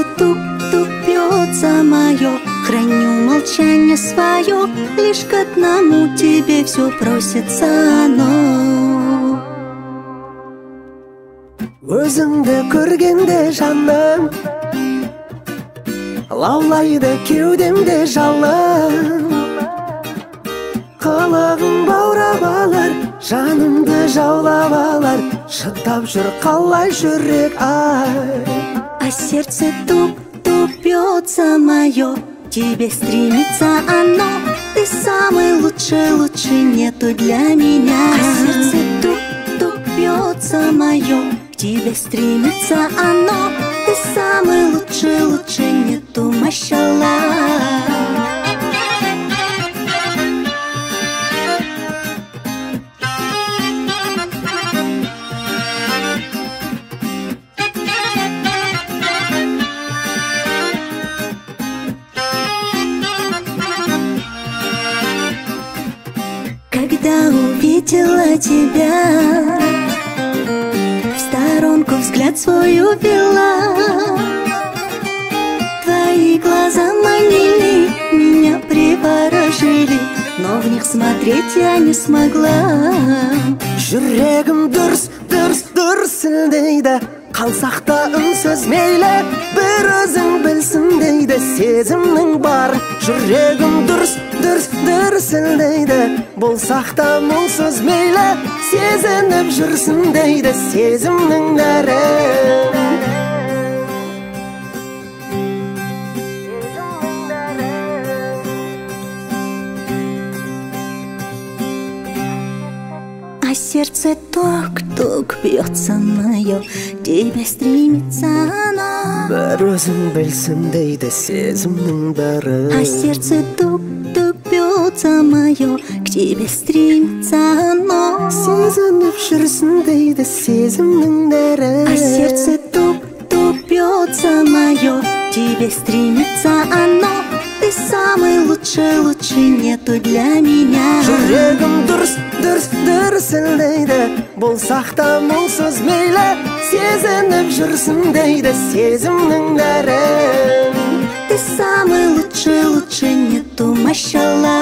тук-тук бьется мое. Храню молчание свое, лишь к одному тебе все просится оно. Өзіңді көргенде жаным, лаулайды кеудемде жалын. Қылығың баурап алар, жанымды жаулап алар, шыдап жүр қалай жүрек ай. А сердце тук-тук бьется мое, к тебе стремится оно. Ты самый лучший, нету для меня. А сердце тук-тук бьется мое, к тебе стремится оно. Ты самый лучший, нету машаллах. Когда увидела тебя, в сторонку взгляд свой увела. Твои глаза манили, меня приворожили, но в них смотреть я не смогла. Жүрегім дүрс дейді, қалсақ та үнсіз мейлі, бір өзің білсін дейді, сезімнің бар. Жүрегім дүрс дейді, болсақ та мұңсыз мейлі, сезініп жүрсін дейді, сезімнің нәрі. А сердце тук-тук бьется мое, к тебе стремится оно. Бір өзің білсін дейді, сезімнің бәрі. А сердце тук-тук бьется мое, к тебе стремится оно. Сезініп жүрсін дейді, сезімнің бәрі. А сердце тук-тук бьется мое, к тебе стремится оно. Ты самый лучший, нету для меня. Жүрегім дүрс дейді, болсақ та мұңсыз мейлі, сезініп жүрсін дейді, сезімнің бәрі. Ты самый лучший, нету машаллах.